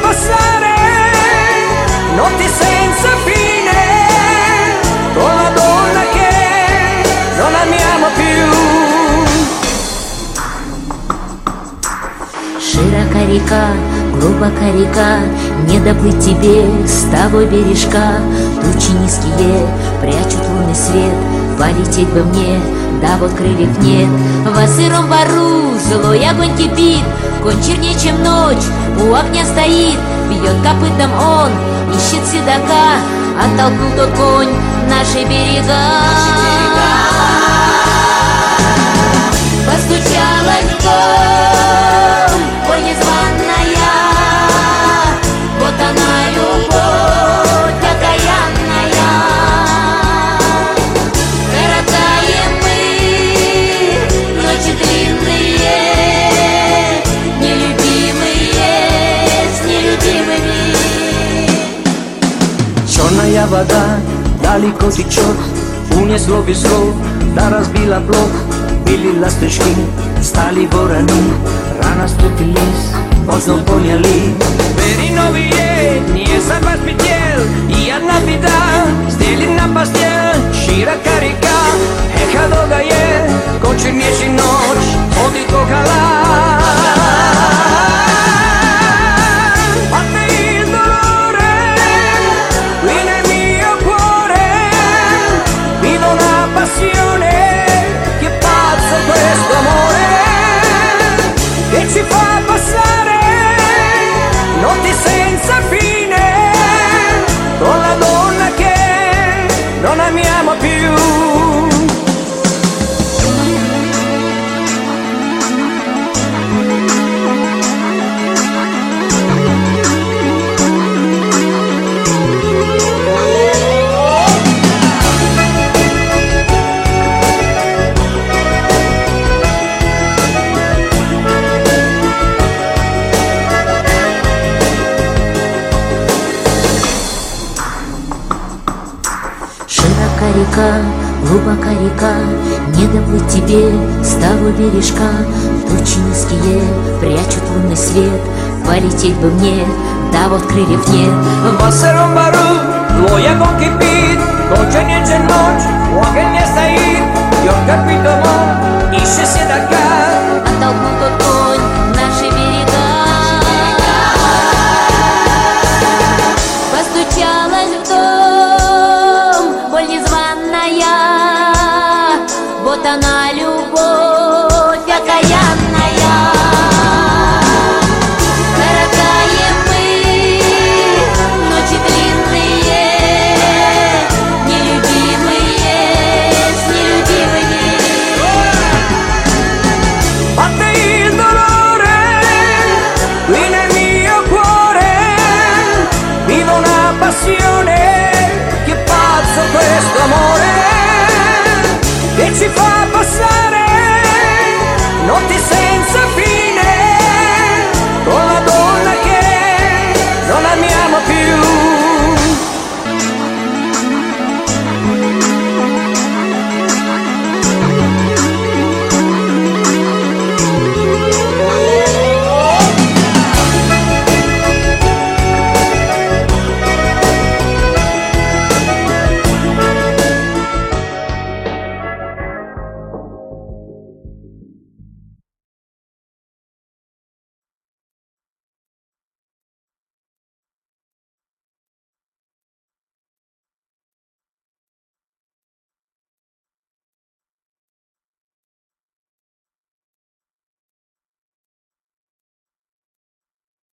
passare notti senza fine con la donna che non amiamo più. Широка река, глубока река, не доплыть тебе с тобой бережка. Тучи низкие прячут лунный свет, полететь бы мне, да вот крыльев нет. Во сыром бару злой огонь кипит, конь чернее, чем ночь, у огня стоит. Бьет копытом он, ищет седока, оттолкнул тот конь наши берега. Постучалась в дом, ой, незваная, вот она, любовь окаянная. Коротаем мы ночи длинные, нелюбимые с нелюбимыми. Черная вода далеко течет, унесло весло, да разбила плот. Были ласточки, стали вороны, рано ступились, поздно поняли. Бериновые не собрать петель, и одна беда, стелит на постель. Широка река, эхо долгое, con чернейшей ночь, ходит около. Questo amore che ci fa passare notti senza fine con la donna che non amiamo più. Река, глубока река, не доплыть тебе с того бережка. Тучи низкие прячут лунный свет, полететь бы мне, да вот крыльев нет. Во сыром бару твой огонь кипит, con чернее ночь, у огня стоит. Бьет копытом он, ищет седока, оттолкнул тот